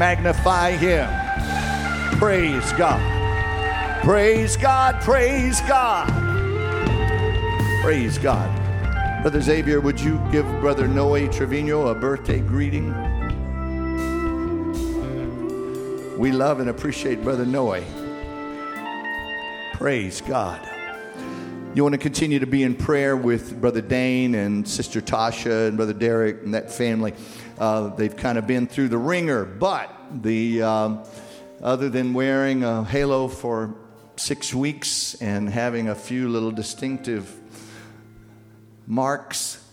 magnify him. Praise God. Praise God. Praise God. Praise God. Brother Xavier, would you give Brother Noe Trevino a birthday greeting? We love and appreciate Brother Noe. Praise God. You want to continue to be in prayer with Brother Dane and Sister Tasha and Brother Derek and that family. They've kind of been through the ringer, but other than wearing a halo for 6 weeks and having a few little distinctive marks,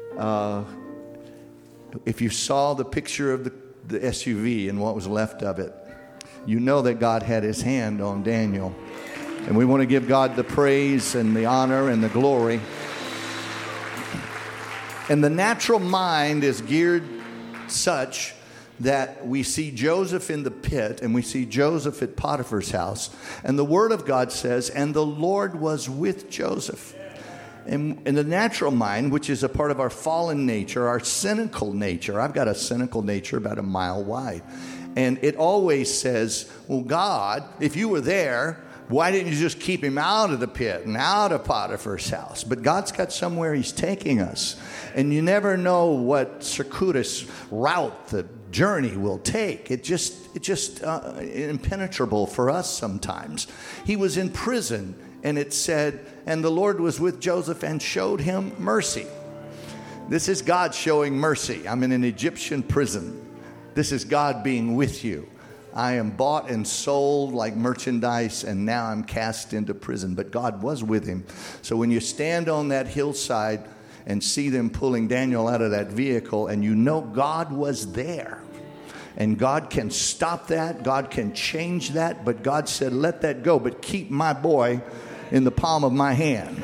if you saw the picture of the SUV and what was left of it, you know that God had his hand on Daniel. And we want to give God the praise and the honor and the glory. And the natural mind is geared such that we see Joseph in the pit and we see Joseph at Potiphar's house. And the Word of God says, and the Lord was with Joseph. And in the natural mind, which is a part of our fallen nature, our cynical nature, I've got a cynical nature about a mile wide. And it always says, well, God, if you were there, why didn't you just keep him out of the pit and out of Potiphar's house? But God's got somewhere he's taking us. And you never know what circuitous route the journey will take. It's just impenetrable for us sometimes. He was in prison, and it said, and the Lord was with Joseph and showed him mercy. This is God showing mercy. I'm in an Egyptian prison. This is God being with you. I am bought and sold like merchandise, and now I'm cast into prison. But God was with him. So when you stand on that hillside and see them pulling Daniel out of that vehicle, and you know God was there, and God can stop that, God can change that, but God said, let that go, but keep my boy in the palm of my hand.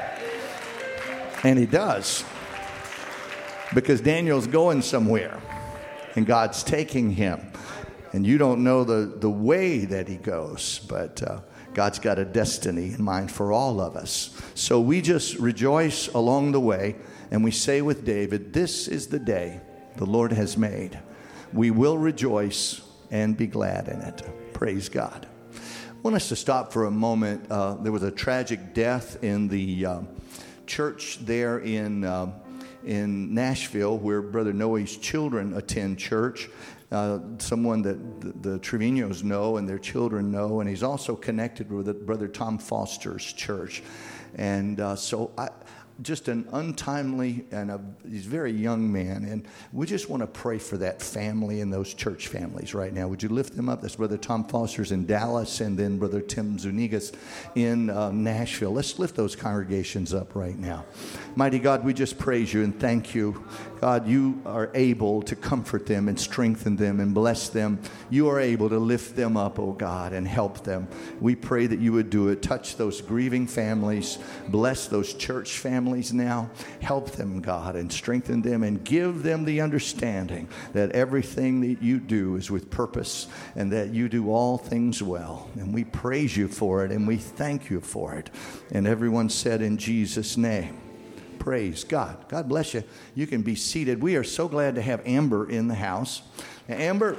And he does. Because Daniel's going somewhere, and God's taking him. And you don't know the way that he goes, but God's got a destiny in mind for all of us. So we just rejoice along the way, and we say with David, this is the day the Lord has made. We will rejoice and be glad in it. Praise God. I want us to stop for a moment. There was a tragic death in the church there in Nashville, where Brother Noe's children attend church. Someone that the Trevinos know and their children know, and he's also connected with Brother Tom Foster's church. And just an untimely, and he's a very young man, and we just want to pray for that family and those church families right now. Would you lift them up? That's Brother Tom Foster's in Dallas, and then Brother Tim Zunigas in Nashville. Let's lift those congregations up right now. Mighty God, we just praise you and thank you. God, you are able to comfort them and strengthen them and bless them. You are able to lift them up, oh God, and help them. We pray that you would do it. Touch those grieving families. Bless those church families now. Help them, God, and strengthen them and give them the understanding that everything that you do is with purpose and that you do all things well. And we praise you for it and we thank you for it. And everyone said in Jesus' name. Praise God. God bless you. You can be seated. We are so glad to have Amber in the house. Now, Amber,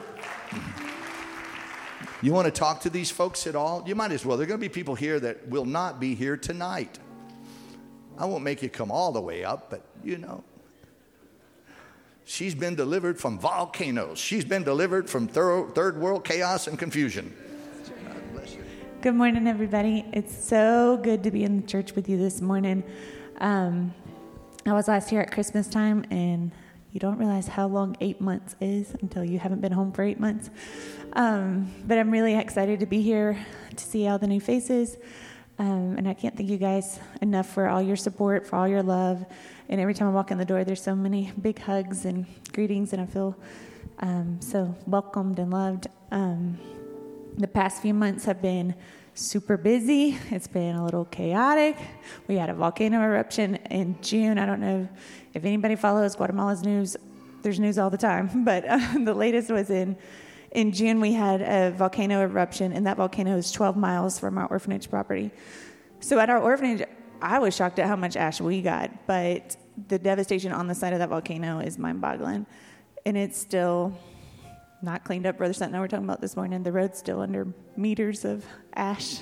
you want to talk to these folks at all? You might as well. There are going to be people here that will not be here tonight. I won't make you come all the way up, but you know. She's been delivered from volcanoes. She's been delivered from third world chaos and confusion. God bless you. Good morning, everybody. It's so good to be in the church with you this morning. I was last here at Christmas time, and you don't realize how long 8 months is until you haven't been home for 8 months. But I'm really excited to be here to see all the new faces. And I can't thank you guys enough for all your support, for all your love. And every time I walk in the door, there's so many big hugs and greetings, and I feel so welcomed and loved. The past few months have been super busy. It's been a little chaotic. We had a volcano eruption in June. I don't know if anybody follows Guatemala's news. There's news all the time, but the latest was in June. We had a volcano eruption, and that volcano is 12 miles from our orphanage property. So at our orphanage, I was shocked at how much ash we got, but the devastation on the side of that volcano is mind-boggling, and it's still not cleaned up. Brother Sutton and I were talking about this morning. The road's still under meters of ash.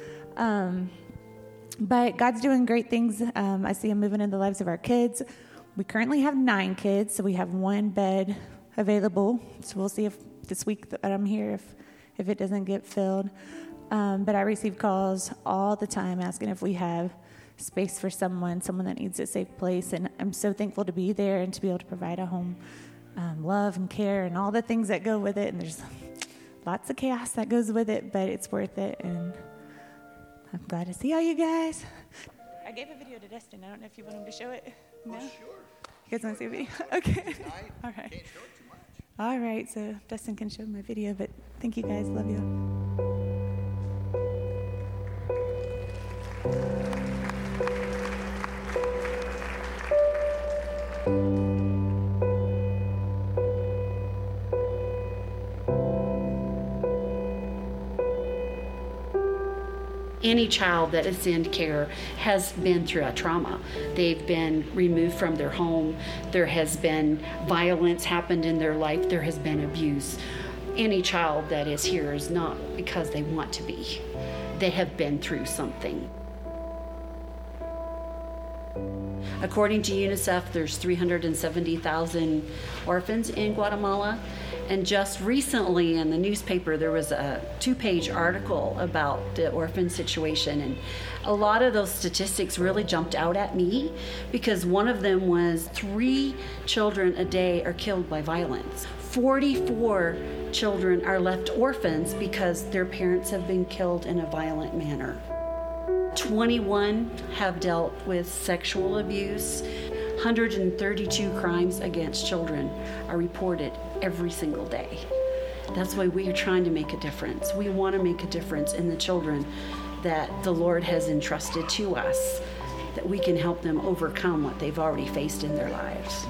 But God's doing great things. I see him moving in the lives of our kids. We currently have 9 kids, so we have 1 bed available. So we'll see if this week that I'm here, if it doesn't get filled. But I receive calls all the time asking if we have space for someone that needs a safe place. And I'm so thankful to be there and to be able to provide a home, love and care and all the things that go with it. And there's lots of chaos that goes with it, but it's worth it. And I'm glad to see all you guys. I gave a video to Destin. I don't know if you want him to show it. No? Sure. You guys want to see a video? Okay. All right. Can't show it too much. All right, so Destin can show my video, but thank you guys. Love you. Any child that is in care has been through a trauma. They've been removed from their home. There has been violence happened in their life. There has been abuse. Any child that is here is not because they want to be. They have been through something. According to UNICEF, there's 370,000 orphans in Guatemala. And just recently in the newspaper, there was a 2-page article about the orphan situation. And a lot of those statistics really jumped out at me because one of them was 3 children a day are killed by violence. 44 children are left orphans because their parents have been killed in a violent manner. 21 have dealt with sexual abuse. 132 crimes against children are reported every single day. That's why we are trying to make a difference. We want to make a difference in the children that the Lord has entrusted to us, that we can help them overcome what they've already faced in their lives.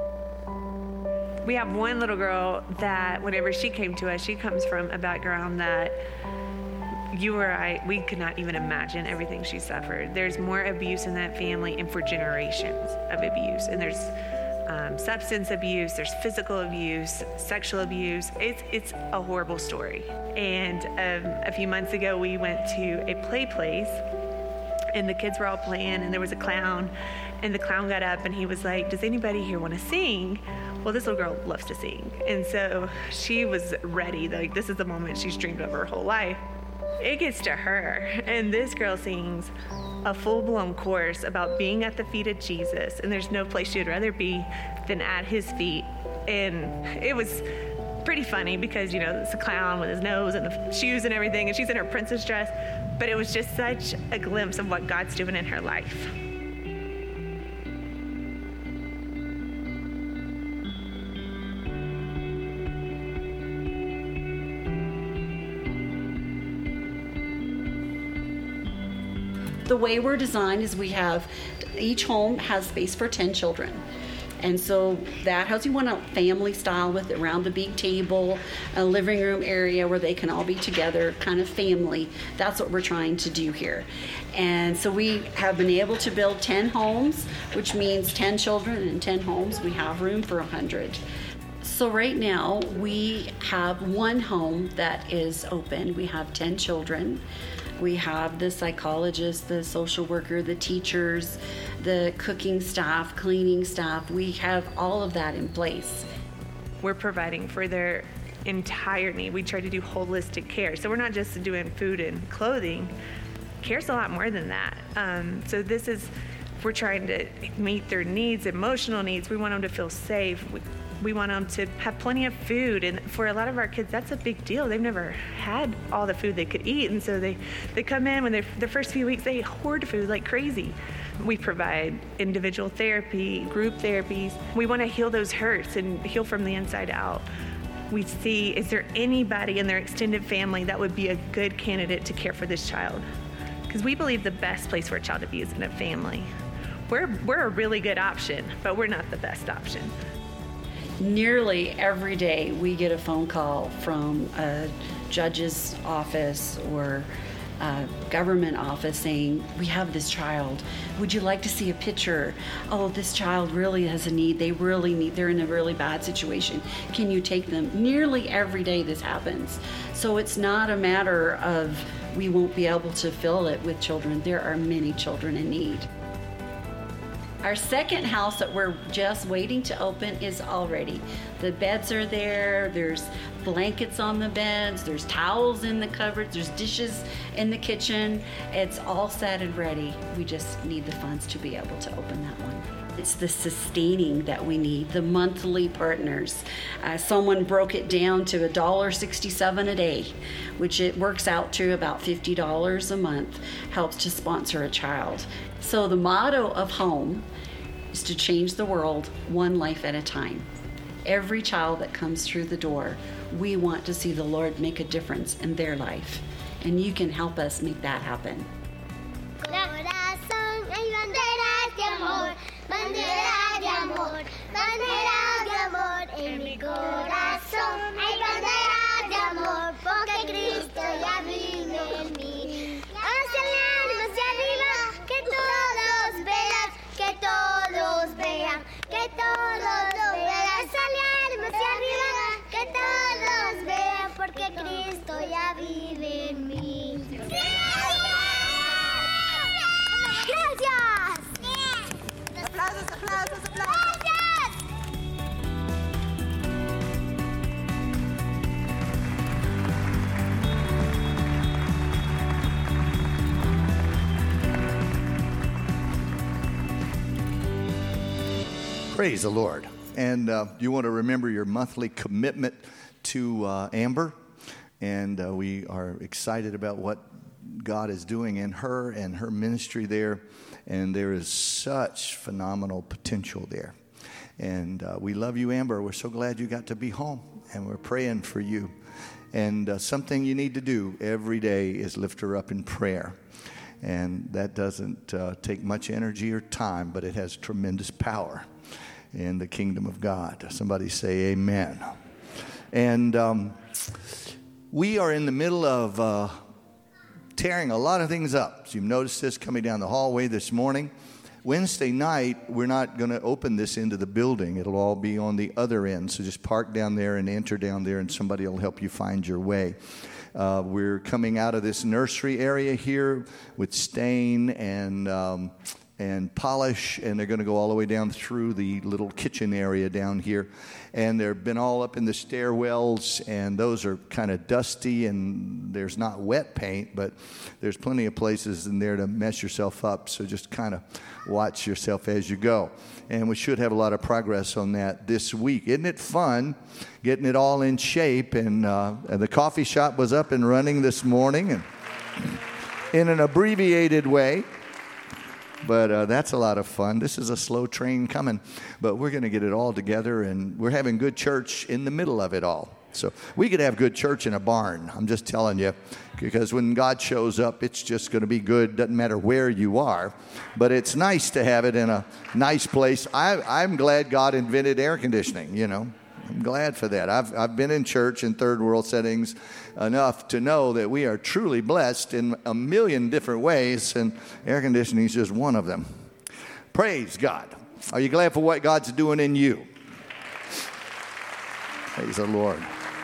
We have one little girl that whenever she came to us, she comes from a background that you or I, we could not even imagine everything she suffered. There's more abuse in that family and for generations of abuse. And there's substance abuse, there's physical abuse, sexual abuse. It's a horrible story. And a few months ago, we went to a play place and the kids were all playing and there was a clown and the clown got up and he was like, does anybody here want to sing? Well, this little girl loves to sing. And so she was ready. Like, this is the moment she's dreamed of her whole life. It gets to her, and this girl sings a full-blown chorus about being at the feet of Jesus, and there's no place she'd rather be than at his feet. And it was pretty funny because, you know, it's a clown with his nose and the shoes and everything, and she's in her princess dress, but it was just such a glimpse of what God's doing in her life. The way we're designed is we have, each home has space for 10 children. And so that house, you want a family style with around the big table, a living room area where they can all be together, kind of family. That's what we're trying to do here. And so we have been able to build 10 homes, which means 10 children and 10 homes. We have room for 100. So right now we have one home that is open. We have 10 children. We have the psychologist, the social worker, the teachers, the cooking staff, cleaning staff. We have all of that in place. We're providing for their entire need. We try to do holistic care. So we're not just doing food and clothing. Care's a lot more than that. So this is, we're trying to meet their needs, emotional needs. We want them to feel safe. We want them to have plenty of food. And for a lot of our kids, that's a big deal. They've never had all the food they could eat. And so they come in when the first few weeks, they hoard food like crazy. We provide individual therapy, group therapies. We want to heal those hurts and heal from the inside out. We see, is there anybody in their extended family that would be a good candidate to care for this child? Because we believe the best place for a child to be is in a family. We're a really good option, but we're not the best option. Nearly every day we get a phone call from a judge's office or government office saying, we have this child. Would you like to see a picture? Oh, this child really has a need. They're in a really bad situation. Can you take them? Nearly every day this happens. So it's not a matter of we won't be able to fill it with children. There are many children in need. Our second house that we're just waiting to open is all ready. The beds are there, there's blankets on the beds, there's towels in the cupboards, there's dishes in the kitchen. It's all set and ready. We just need the funds to be able to open that one. It's the sustaining that we need, the monthly partners. Someone broke it down to $1.67 a day, which it works out to about $50 a month, helps to sponsor a child. So the motto of home is to change the world one life at a time. Every child that comes through the door, we want to see the Lord make a difference in their life. And you can help us make that happen. Corazón, hay banderas de amor, banderas de amor, banderas de amor. En mi corazón hay banderas de amor, porque Cristo ya vive en mí. Hacia arriba, que todos vean, que todos vean, que todos vean. Hacia arriba, que todos vean, porque Cristo ya vive en mí. ¡Gracias! ¡Aplausos, aplausos, aplausos! ¡Gracias! Praise the Lord. And you want to remember your monthly commitment to Amber. And we are excited about what God is doing in her and her ministry there. And there is such phenomenal potential there. And we love you, Amber. We're so glad you got to be home. And we're praying for you. And something you need to do every day is lift her up in prayer. And that doesn't take much energy or time, but it has tremendous power in the kingdom of God. Somebody say amen. And we are in the middle of tearing a lot of things up. So you've noticed this coming down the hallway this morning. Wednesday night, we're not going to open this into the building. It'll all be on the other end. So just park down there and enter down there, and somebody will help you find your way. We're coming out of this nursery area here with stain and polish, and they're going to go all the way down through the little kitchen area down here. And they've been all up in the stairwells, and those are kind of dusty, and there's not wet paint, but there's plenty of places in there to mess yourself up. So just kind of watch yourself as you go. And we should have a lot of progress on that this week. Isn't it fun getting it all in shape? And the coffee shop was up and running this morning, and in an abbreviated way. But that's a lot of fun. This is a slow train coming, but we're going to get it all together, and we're having good church in the middle of it all. So we could have good church in a barn. I'm just telling you, because when God shows up, it's just going to be good. Doesn't matter where you are, but it's nice to have it in a nice place. I'm glad God invented air conditioning, you know. I'm glad for that. I've been in church in third world settings enough to know that we are truly blessed in a million different ways, and air conditioning is just one of them. Praise God. Are you glad for what God's doing in you? Praise the Lord.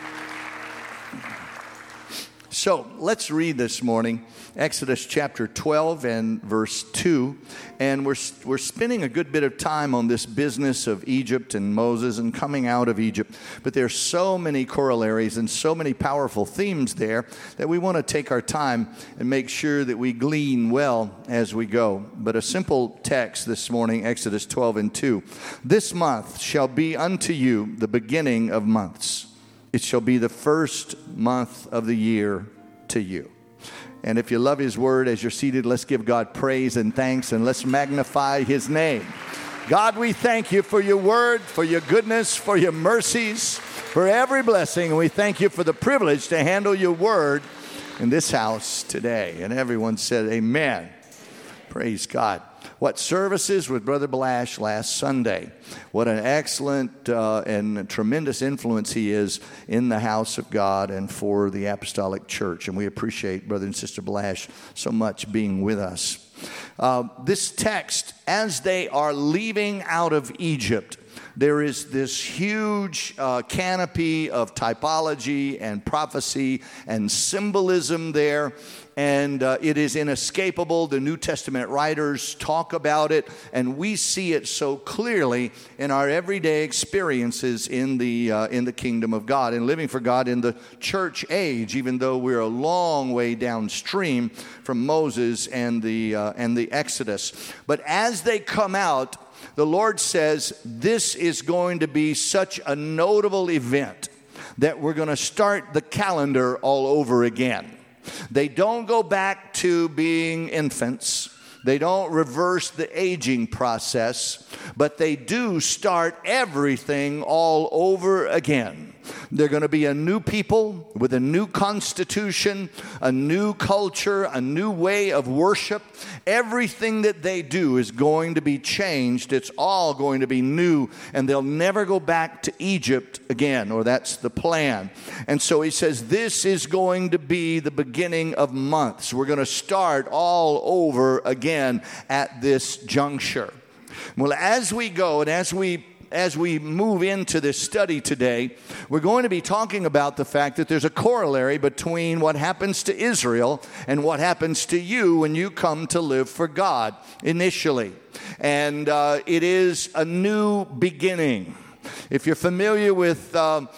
So let's read this morning, Exodus chapter 12 and verse 2. And we're spending a good bit of time on this business of Egypt and Moses and coming out of Egypt. But there's so many corollaries and so many powerful themes there that we want to take our time and make sure that we glean well as we go. But a simple text this morning, Exodus 12 and 2. This month shall be unto you the beginning of months. It shall be the first month of the year to you. And if you love his word, as you're seated, let's give God praise and thanks, and let's magnify his name. God, we thank you for your word, for your goodness, for your mercies, for every blessing. And we thank you for the privilege to handle your word in this house today. And everyone said amen. Praise God. services with Brother Blash last Sunday. What an excellent and tremendous influence he is in the house of God and for the Apostolic Church. And we appreciate Brother and Sister Blash so much being with us. This text, as they are leaving out of Egypt, there is this huge canopy of typology and prophecy and symbolism there. And it is inescapable. The New Testament writers talk about it, and we see it so clearly in our everyday experiences in the kingdom of God and living for God in the church age, even though we're a long way downstream from Moses and the Exodus. But as they come out, the Lord says this is going to be such a notable event that we're going to start the calendar all over again. They don't go back to being infants. They don't reverse the aging process, but they do start everything all over again. They're going to be a new people with a new constitution, a new culture, a new way of worship. Everything that they do is going to be changed. It's all going to be new, and they'll never go back to Egypt again, or that's the plan. And so he says this is going to be the beginning of months. We're going to start all over again at this juncture. Well, as we go and as we move into this study today, we're going to be talking about the fact that there's a corollary between what happens to Israel and what happens to you when you come to live for God initially. And it is a new beginning. If you're familiar with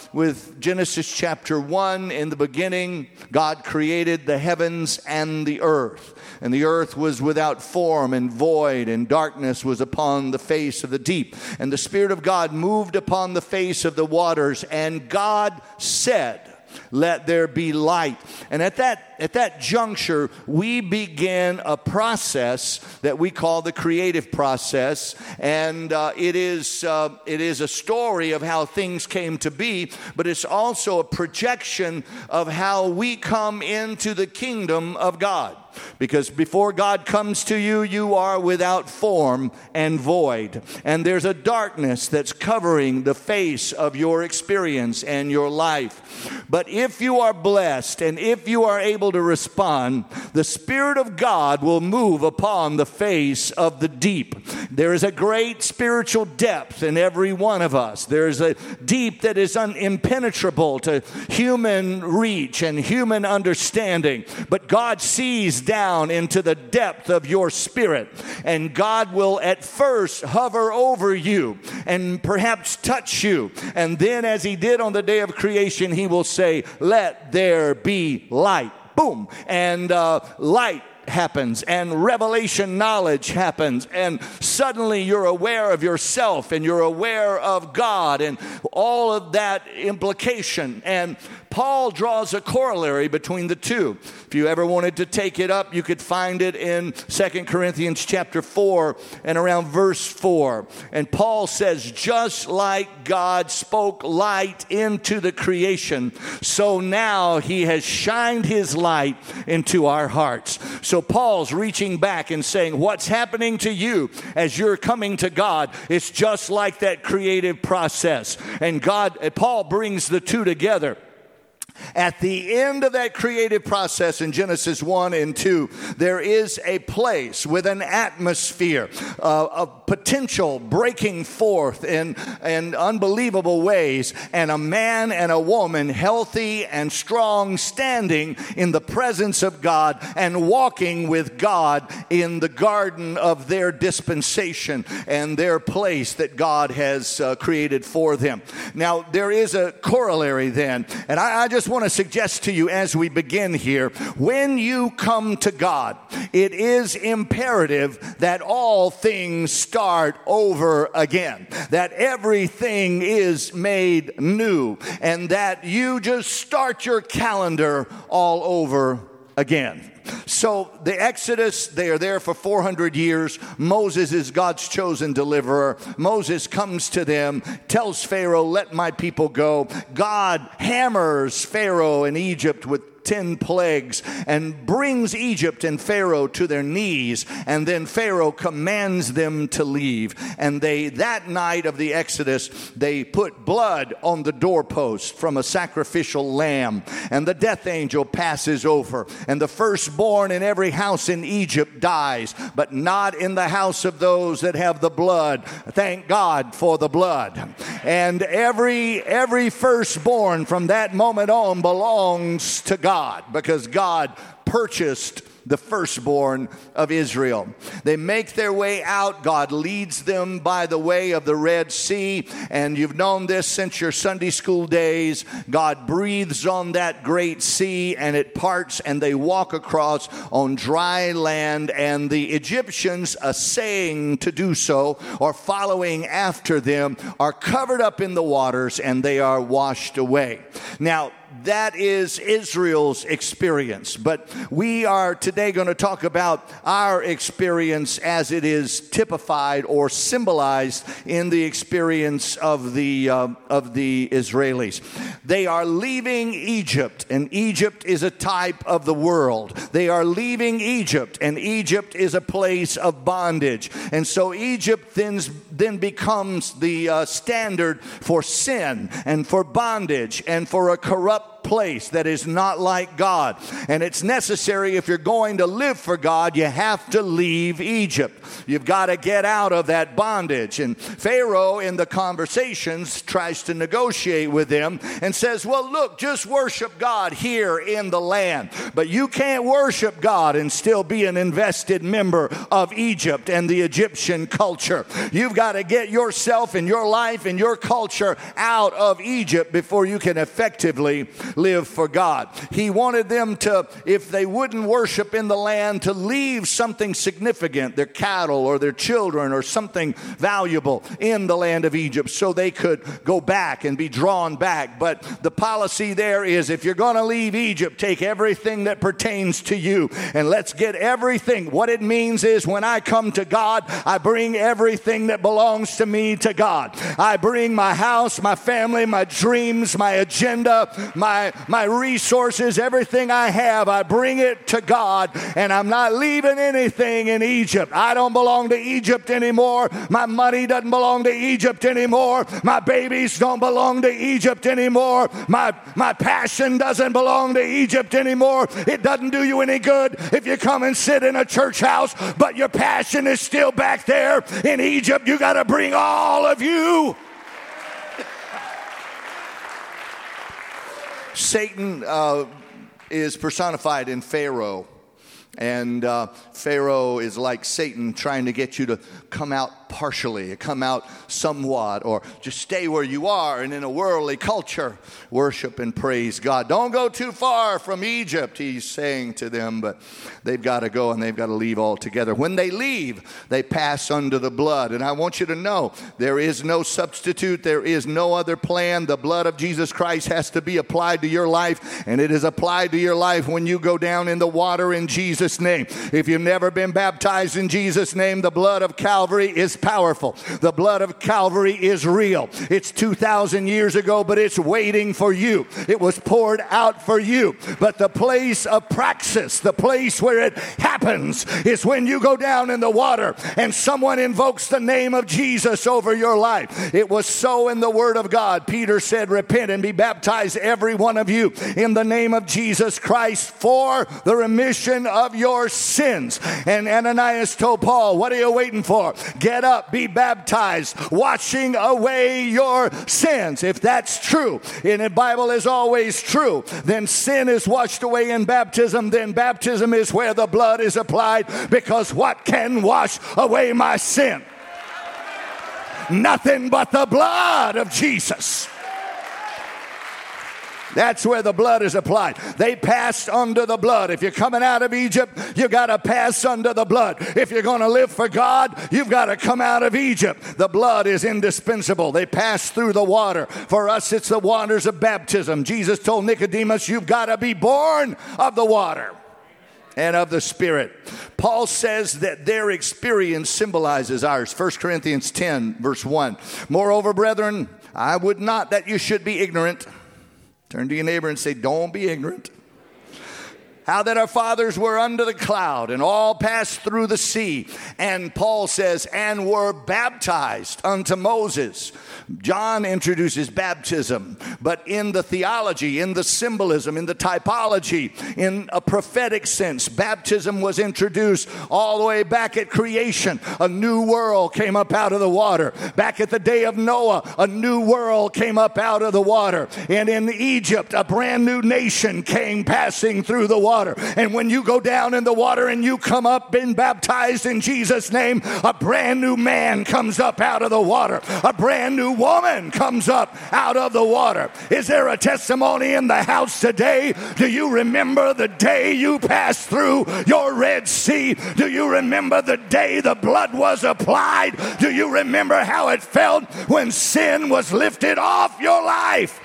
Genesis chapter 1, in the beginning, God created the heavens and the earth. And the earth was without form and void, and darkness was upon the face of the deep. And the Spirit of God moved upon the face of the waters, and God said, "Let there be light." And at that juncture, we began a process that we call the creative process. And it is a story of how things came to be, but it's also a projection of how we come into the kingdom of God. Because before God comes to you, you are without form and void. And there's a darkness that's covering the face of your experience and your life. But if you are blessed and if you are able to respond, the Spirit of God will move upon the face of the deep. There is a great spiritual depth in every one of us. There's a deep that is impenetrable to human reach and human understanding. But God sees down into the depth of your spirit, and God will at first hover over you and perhaps touch you, and then as he did on the day of creation, he will say, "Let there be light." Boom, and light happens, and revelation knowledge happens, and suddenly you're aware of yourself and you're aware of God and all of that implication. And Paul draws a corollary between the two. If you ever wanted to take it up, you could find it in 2 Corinthians chapter 4 and around verse 4. And Paul says, just like God spoke light into the creation, so now he has shined his light into our hearts. So Paul's reaching back and saying, what's happening to you as you're coming to God, it's just like that creative process. And Paul brings the two together. At the end of that creative process in Genesis 1 and 2, there is a place with an atmosphere of potential breaking forth in unbelievable ways, and a man and a woman, healthy and strong, standing in the presence of God and walking with God in the garden of their dispensation and their place that God has created for them. Now, there is a corollary then, and I just want to suggest to you as we begin here, when you come to God, it is imperative that all things start over again, that everything is made new, and that you just start your calendar all over again. So the Exodus, they are there for 400 years. Moses is God's chosen deliverer. Moses comes to them, tells Pharaoh, let my people go. God hammers Pharaoh in Egypt with 10 plagues and brings Egypt and Pharaoh to their knees. And then Pharaoh commands them to leave. And that night of the Exodus, they put blood on the doorpost from a sacrificial lamb. And the death angel passes over. And the firstborn in every house in Egypt dies, but not in the house of those that have the blood. Thank God for the blood. And every firstborn from that moment on belongs to God, because God purchased the firstborn of Israel. They make their way out. God leads them by the way of the Red Sea. And you've known this since your Sunday school days. God breathes on that great sea and it parts and they walk across on dry land. And the Egyptians, essaying to do so or following after them, are covered up in the waters and they are washed away. Now, that is Israel's experience. But we are today going to talk about our experience as it is typified or symbolized in the experience of the Israelis. They are leaving Egypt, and Egypt is a type of the world. They are leaving Egypt, and Egypt is a place of bondage. And so Egypt then becomes the standard for sin and for bondage and for a corrupt place that is not like God. And it's necessary, if you're going to live for God, you have to leave Egypt. You've got to get out of that bondage. And Pharaoh in the conversations tries to negotiate with them and says, well, look, just worship God here in the land. But you can't worship God and still be an invested member of Egypt and the Egyptian culture. You've got to get yourself and your life and your culture out of Egypt before you can effectively live for God. He wanted them to, if they wouldn't worship in the land, to leave something significant, their cattle or their children or something valuable in the land of Egypt so they could go back and be drawn back. But the policy there is, if you're going to leave Egypt, take everything that pertains to you and let's get everything. What it means is, when I come to God, I bring everything that belongs to me to God. I bring my house, my family, my dreams, my agenda, my resources, everything I have, I bring it to God, and I'm not leaving anything in Egypt. I don't belong to Egypt anymore. My money doesn't belong to Egypt anymore. My babies don't belong to Egypt anymore. My passion doesn't belong to Egypt anymore. It doesn't do you any good if you come and sit in a church house, but your passion is still back there in Egypt. You got to bring all of you. Satan is personified in Pharaoh. And Pharaoh is like Satan, trying to get you to come out partially, come out somewhat, or just stay where you are. And in a worldly culture, worship and praise God. Don't go too far from Egypt, he's saying to them. But they've got to go and they've got to leave altogether. When they leave, they pass under the blood. And I want you to know, there is no substitute. There is no other plan. The blood of Jesus Christ has to be applied to your life. And it is applied to your life when you go down in the water in Jesus' name. If you've never been baptized in Jesus' name, the blood of Calvary is powerful. The blood of Calvary is real. It's 2,000 years ago, but it's waiting for you. It was poured out for you. But the place of praxis, the place where it happens, is when you go down in the water and someone invokes the name of Jesus over your life. It was so in the Word of God. Peter said, repent and be baptized, every one of you, in the name of Jesus Christ for the remission of your sins. And Ananias told Paul, what are you waiting for? Get up, be baptized, washing away your sins. If that's true, and the Bible is always true, then sin is washed away in baptism. Then baptism is where the blood is applied, because what can wash away my sin? Nothing but the blood of Jesus. That's where the blood is applied. They passed under the blood. If you're coming out of Egypt, you got to pass under the blood. If you're going to live for God, you've got to come out of Egypt. The blood is indispensable. They passed through the water. For us, it's the waters of baptism. Jesus told Nicodemus, you've got to be born of the water and of the Spirit. Paul says that their experience symbolizes ours. 1 Corinthians 10, verse 1. Moreover, brethren, I would not that you should be ignorant. Turn to your neighbor and say, don't be ignorant how that our fathers were under the cloud and all passed through the sea. And Paul says, and were baptized unto Moses. John introduces baptism, but in the theology, in the symbolism, in the typology, in a prophetic sense, baptism was introduced all the way back at creation. A new world came up out of the water. Back at the day of Noah, a new world came up out of the water. And in Egypt, a brand new nation came passing through the water. And when you go down in the water and you come up and baptized in Jesus' name, a brand new man comes up out of the water. A brand new woman comes up out of the water. Is there a testimony in the house today? Do you remember the day you passed through your Red Sea? Do you remember the day the blood was applied? Do you remember how it felt when sin was lifted off your life?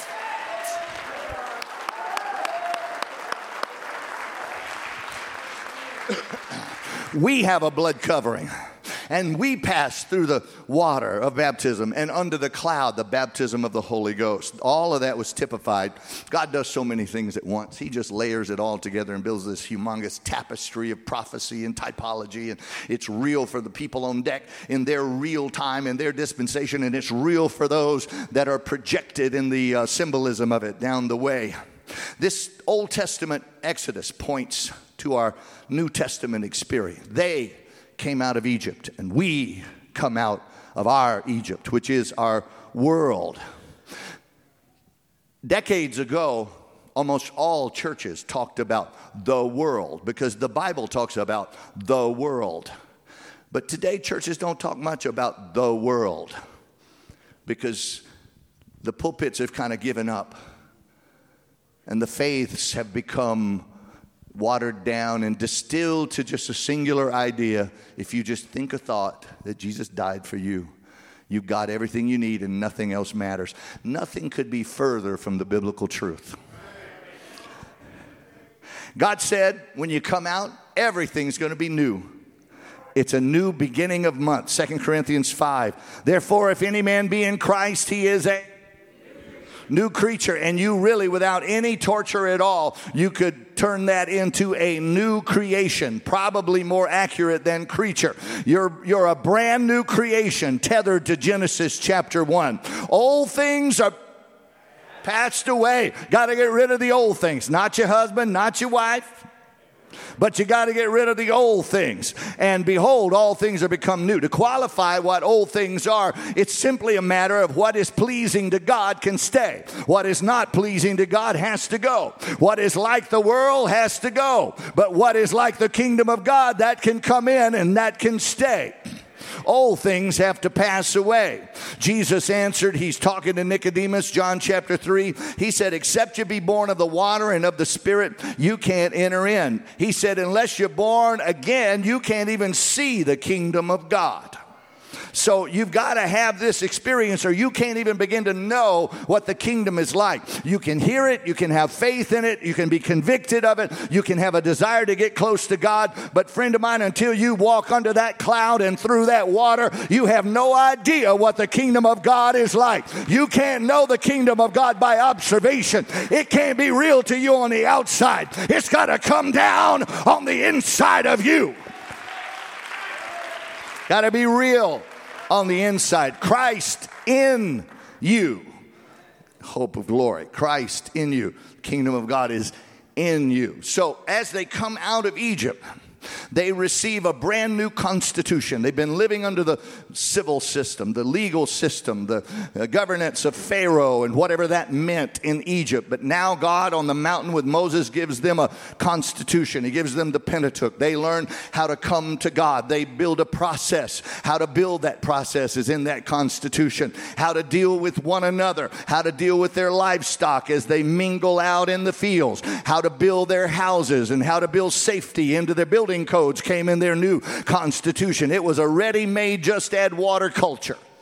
We have a blood covering, and we pass through the water of baptism, and under the cloud, the baptism of the Holy Ghost. All of that was typified. God does so many things at once. He just layers it all together and builds this humongous tapestry of prophecy and typology, and it's real for the people on deck in their real time, in their dispensation, and it's real for those that are projected in the symbolism of it down the way. This Old Testament Exodus points to our New Testament experience. They came out of Egypt, and we come out of our Egypt, which is our world. Decades ago, almost all churches talked about the world because the Bible talks about the world. But today, churches don't talk much about the world because the pulpits have kind of given up, and the faiths have become watered down and distilled to just a singular idea. If you just think a thought that Jesus died for you, you've got everything you need and nothing else matters. Nothing could be further from the biblical truth. God said, when you come out, everything's going to be new. It's a new beginning of month. 2 Corinthians 5. Therefore, if any man be in Christ, he is a new creature. And you really, without any torture at all, you could turn that into a new creation, probably more accurate than creature. You're a brand new creation tethered to Genesis chapter 1. Old things are passed away. Got to get rid of the old things. Not your husband, not your wife. But you got to get rid of the old things. And behold, all things are become new. To qualify what old things are, it's simply a matter of what is pleasing to God can stay. What is not pleasing to God has to go. What is like the world has to go. But what is like the kingdom of God, that can come in and that can stay. Old things have to pass away. Jesus answered, he's talking to Nicodemus, John chapter 3. He said, except you be born of the water and of the Spirit, you can't enter in. He said, unless you're born again, you can't even see the kingdom of God. So you've got to have this experience or you can't even begin to know what the kingdom is like. You can hear it. You can have faith in it. You can be convicted of it. You can have a desire to get close to God. But friend of mine, until you walk under that cloud and through that water, you have no idea what the kingdom of God is like. You can't know the kingdom of God by observation. It can't be real to you on the outside. It's got to come down on the inside of you. Got to be real on the inside. Christ in you. Hope of glory. Christ in you. Kingdom of God is in you. So as they come out of Egypt, they receive a brand new constitution. They've been living under the civil system, the legal system, the governance of Pharaoh and whatever that meant in Egypt. But now God on the mountain with Moses gives them a constitution. He gives them the Pentateuch. They learn how to come to God. They build a process. How to build that process is in that constitution. How to deal with one another. How to deal with their livestock as they mingle out in the fields. How to build their houses and how to build safety into their building codes came in their new constitution. It was a ready-made, just add water culture.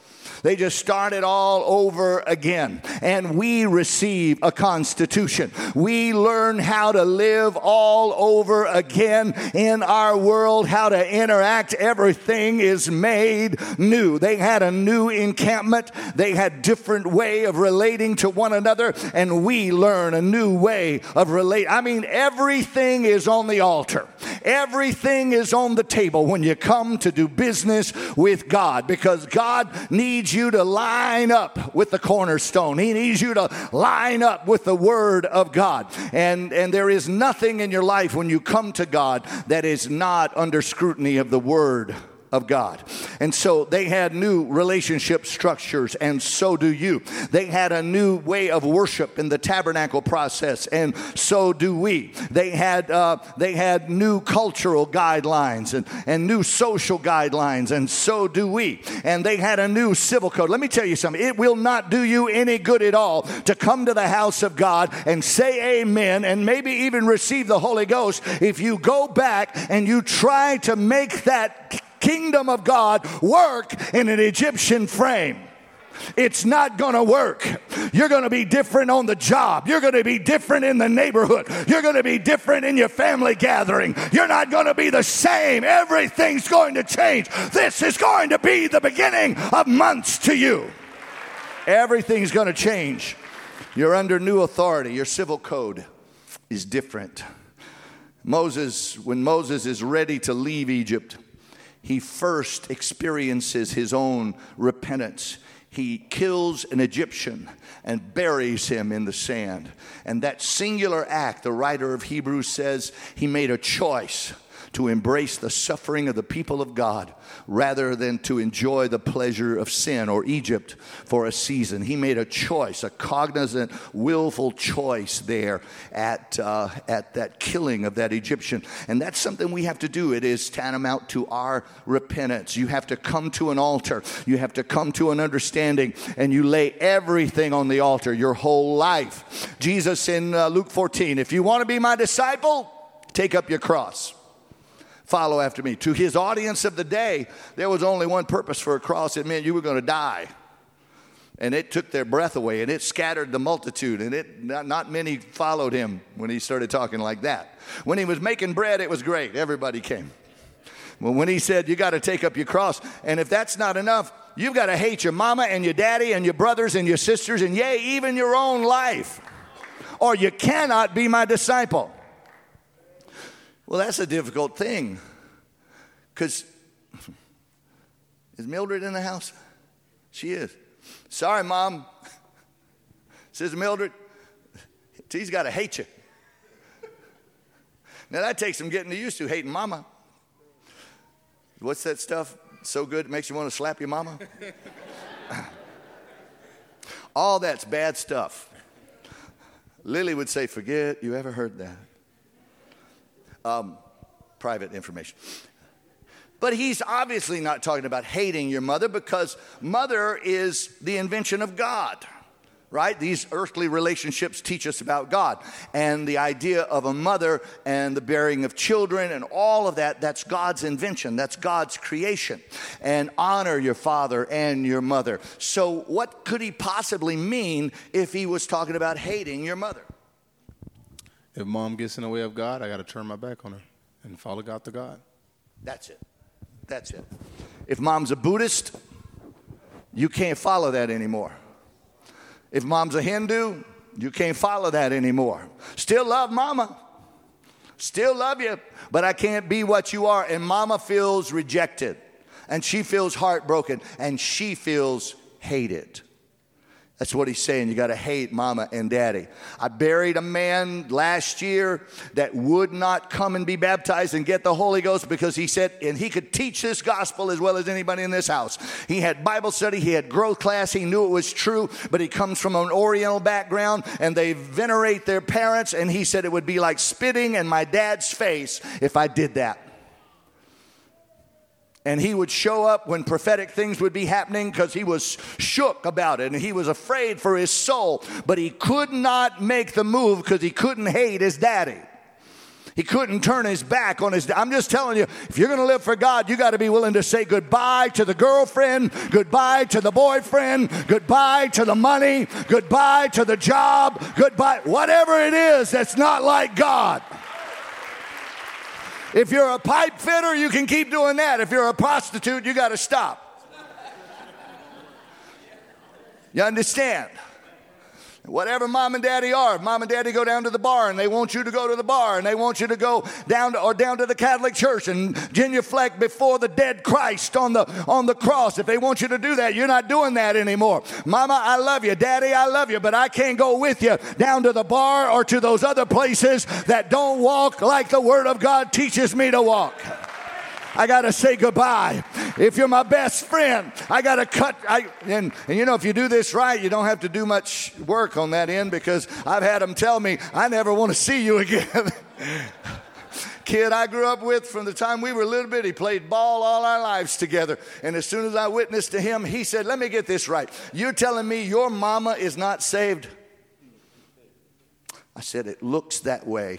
They just start it all over again. And we receive a constitution. We learn how to live all over again in our world, how to interact. Everything is made new. They had a new encampment. They had different way of relating to one another, and we learn a new way of relating. I mean, everything is on the altar. Everything is on the table when you come to do business with God, because God needs you to line up with the cornerstone. He needs you to line up with the Word of God. And there is nothing in your life when you come to God that is not under scrutiny of the Word of God. And so they had new relationship structures, and so do you. They had a new way of worship in the tabernacle process, and so do we. They had new cultural guidelines and new social guidelines, and so do we. And they had a new civil code. Let me tell you something. It will not do you any good at all to come to the house of God and say amen and maybe even receive the Holy Ghost if you go back and you try to make that kingdom of God work in an Egyptian frame. It's not going to work. You're going to be different on the job. You're going to be different in the neighborhood. You're going to be different in your family gathering. You're not going to be the same. Everything's going to change. This is going to be the beginning of months to you. Everything's going to change. You're under new authority. Your civil code is different. When Moses is ready to leave Egypt, he first experiences his own repentance. He kills an Egyptian and buries him in the sand. And that singular act, the writer of Hebrews says, he made a choice to embrace the suffering of the people of God rather than to enjoy the pleasure of sin or Egypt for a season. He made a choice, a cognizant, willful choice there at that killing of that Egyptian. And that's something we have to do. It is tantamount to our repentance. You have to come to an altar. You have to come to an understanding, and you lay everything on the altar, your whole life. Jesus in Luke 14, if you want to be my disciple, take up your cross. Follow after me. To his audience of the day, there was only one purpose for a cross. It meant you were going to die. And it took their breath away, and it scattered the multitude, and not many followed him when he started talking like that. When he was making bread, it was great. Everybody came. Well, when he said, you got to take up your cross, and if that's not enough, you've got to hate your mama and your daddy and your brothers and your sisters, and yea, even your own life, or you cannot be my disciple. Well, that's a difficult thing, because is Mildred in the house? She is. Sorry, Mom. Says Mildred, he's got to hate you. Now, that takes some getting used to, hating Mama. What's that stuff so good it makes you want to slap your mama? All that's bad stuff. Lily would say, forget you ever heard that. Private information. But he's obviously not talking about hating your mother, because mother is the invention of God, right? These earthly relationships teach us about God. And the idea of a mother and the bearing of children and all of that, that's God's invention. That's God's creation. And honor your father and your mother. So what could he possibly mean if he was talking about hating your mother? If mom gets in the way of God, I got to turn my back on her and follow God to God. That's it. That's it. If mom's a Buddhist, you can't follow that anymore. If mom's a Hindu, you can't follow that anymore. Still love mama. Still love you, but I can't be what you are. And mama feels rejected, and she feels heartbroken, and she feels hated. That's what he's saying. You got to hate mama and daddy. I buried a man last year that would not come and be baptized and get the Holy Ghost because he said, and he could teach this gospel as well as anybody in this house. He had Bible study. He had growth class. He knew it was true, but he comes from an Oriental background, and they venerate their parents. And he said it would be like spitting in my dad's face if I did that. And he would show up when prophetic things would be happening because he was shook about it and he was afraid for his soul. But he could not make the move because he couldn't hate his daddy. He couldn't turn his back on his. I'm just telling you, if you're going to live for God, you got to be willing to say goodbye to the girlfriend, goodbye to the boyfriend, goodbye to the money, goodbye to the job, goodbye, whatever it is that's not like God. If you're a pipe fitter, you can keep doing that. If you're a prostitute, you got to stop. You understand? Whatever mom and daddy are, if mom and daddy go down to the bar and they want you to go to the bar and they want you to go down to the Catholic Church and genuflect before the dead Christ on the cross, if they want you to do that, you're not doing that anymore. Mama, I love you. Daddy, I love you, but I can't go with you down to the bar or to those other places that don't walk like the Word of God teaches me to walk. I got to say goodbye. If you're my best friend, I got to cut. And you know, if you do this right, you don't have to do much work on that end, because I've had them tell me, I never want to see you again. Kid I grew up with from the time we were little bit, he played ball all our lives together. And as soon as I witnessed to him, he said, let me get this right. You're telling me your mama is not saved? I said, it looks that way.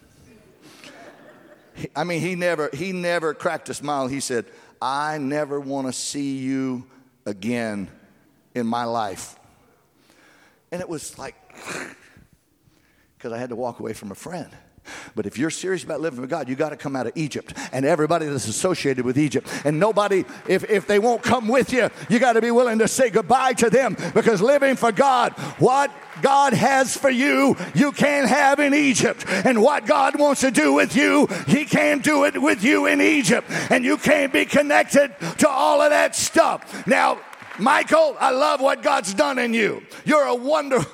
I mean, he never cracked a smile. He said, I never want to see you again in my life. And it was like, because I had to walk away from a friend. But if you're serious about living for God, you got to come out of Egypt and everybody that's associated with Egypt. And nobody, if they won't come with you, you got to be willing to say goodbye to them, because living for God, what God has for you, you can't have in Egypt. And what God wants to do with you, He can't do it with you in Egypt. And you can't be connected to all of that stuff. Now, Michael, I love what God's done in you. You're a wonderful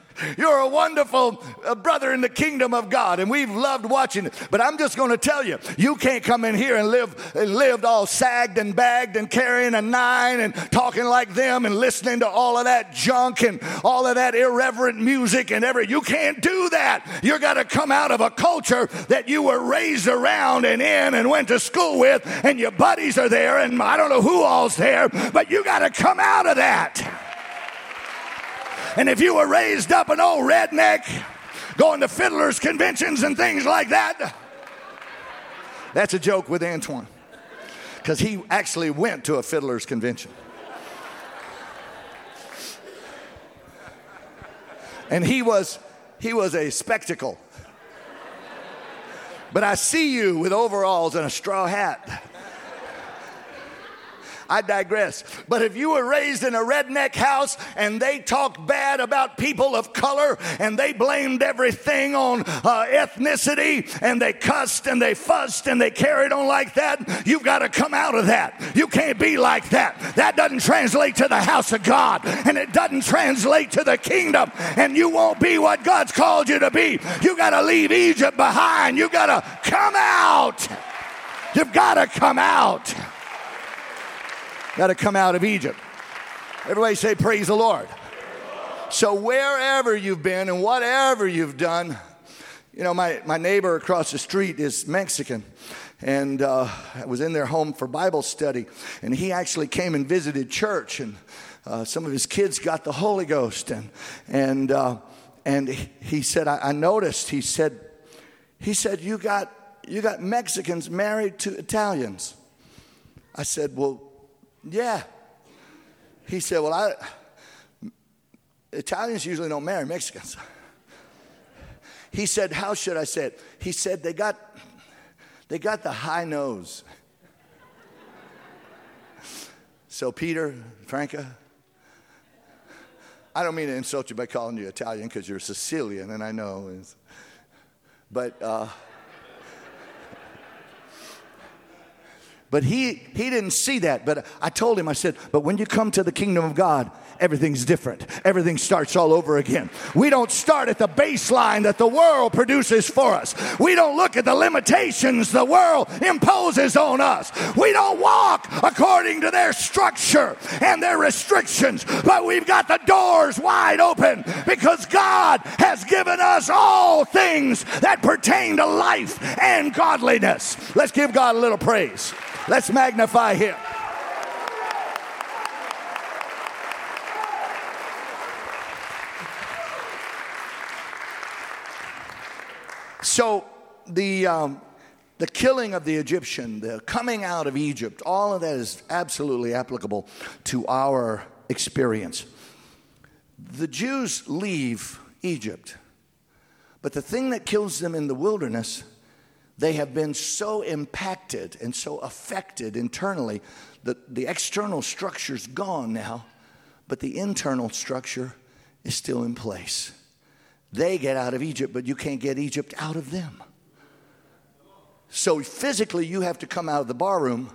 brother in the kingdom of God, and we've loved watching it. But I'm just going to tell you, you can't come in here and live all sagged and bagged and carrying a 9 and talking like them and listening to all of that junk and all of that irreverent music and everything. You can't do that. You got to come out of a culture that you were raised around and in and went to school with, and your buddies are there, and I don't know who all's there, but you got to come out of that. And if you were raised up an old redneck, going to fiddlers' conventions and things like that, that's a joke with Antoine, because he actually went to a fiddler's convention. And he was a spectacle. But I see you with overalls and a straw hat. I digress. But if you were raised in a redneck house and they talked bad about people of color and they blamed everything on ethnicity and they cussed and they fussed and they carried on like that, you've got to come out of that. You can't be like that. That doesn't translate to the house of God, and it doesn't translate to the kingdom, and you won't be what God's called you to be. You got to leave Egypt behind. You got to come out. You've got to come out. Got to come out of Egypt. Everybody say, praise the Lord. So wherever you've been and whatever you've done, you know, my neighbor across the street is Mexican. And I was in their home for Bible study. And he actually came and visited church. And some of his kids got the Holy Ghost. And he said, I noticed, he said, you got Mexicans married to Italians. I said, well, yeah. He said, well, Italians usually don't marry Mexicans. He said, how should I say it? He said, they got the high nose. So Peter, Franca, I don't mean to insult you by calling you Italian, because you're Sicilian, and I know. But he didn't see that. But I told him, I said, but when you come to the kingdom of God, everything's different. Everything starts all over again. We don't start at the baseline that the world produces for us. We don't look at the limitations the world imposes on us. We don't walk according to their structure and their restrictions. But we've got the doors wide open, because God has given us all things that pertain to life and godliness. Let's give God a little praise. Let's magnify Him. So the killing of the Egyptian, the coming out of Egypt, all of that is absolutely applicable to our experience. The Jews leave Egypt, but the thing that kills them in the wilderness, they have been so impacted and so affected internally that the external structure's gone now, but the internal structure is still in place. They get out of Egypt, but you can't get Egypt out of them. So physically, you have to come out of the barroom,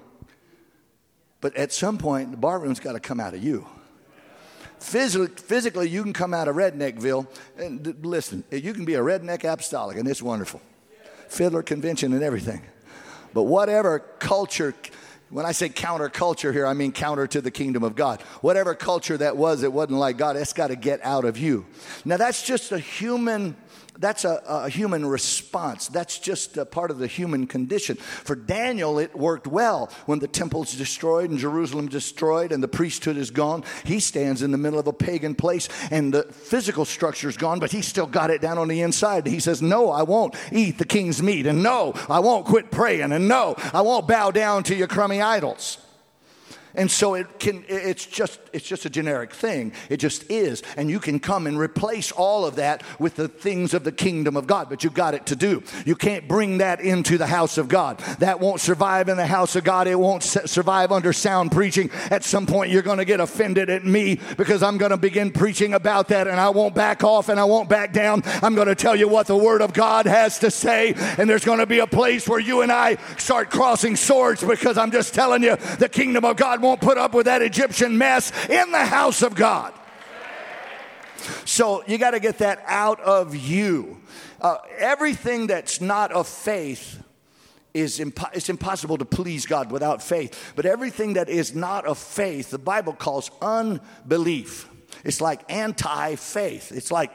but at some point, the barroom's got to come out of you. Physically, you can come out of Redneckville, and listen, you can be a redneck apostolic, and it's wonderful. Fiddler convention and everything. But whatever culture, when I say counterculture here, I mean counter to the kingdom of God. Whatever culture that was, it wasn't like God. It's got to get out of you. Now, that's just a human response. That's just a part of the human condition. For Daniel, it worked well. When the temple's destroyed and Jerusalem destroyed and the priesthood is gone, he stands in the middle of a pagan place and the physical structure's gone, but he's still got it down on the inside. He says, no, I won't eat the king's meat, and no, I won't quit praying, and no, I won't bow down to your crummy idols. And so it's just a generic thing. It just is. And you can come and replace all of that with the things of the kingdom of God. But you've got it to do. You can't bring that into the house of God. That won't survive in the house of God. It won't survive under sound preaching. At some point you're going to get offended at me because I'm going to begin preaching about that, and I won't back off and I won't back down. I'm going to tell you what the Word of God has to say. And there's going to be a place where you and I start crossing swords, because I'm just telling you, the kingdom of God won't put up with that Egyptian mess in the house of God. So you got to get that out of you. Everything that's not of faith it's impossible to please God without faith. But everything that is not of faith, the Bible calls unbelief. It's like anti-faith. It's like